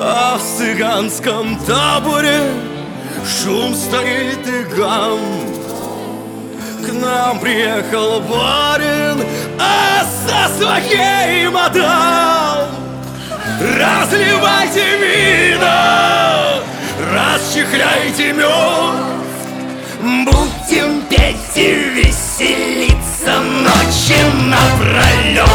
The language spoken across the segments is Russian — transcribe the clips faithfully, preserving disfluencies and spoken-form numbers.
А в цыганском таборе шум стоит и гам. К нам приехал барин, а со своей мадам. Разливайте вина, расчехляйте мед, будем петь и веселиться ночи напролет.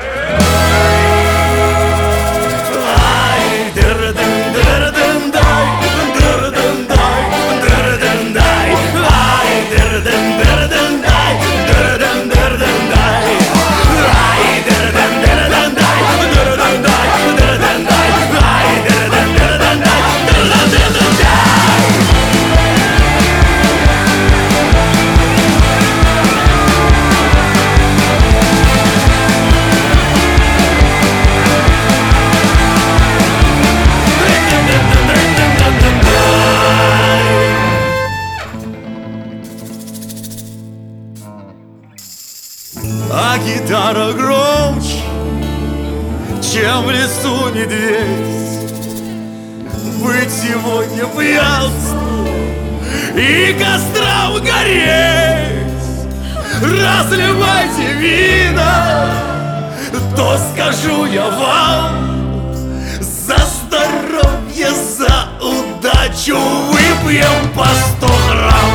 А гитара громче, чем в лесу медведь. Быть сегодня в пьянству и кострам гореть. Разливайте вина, то скажу я вам: за здоровье, за удачу выпьем по сто грамм.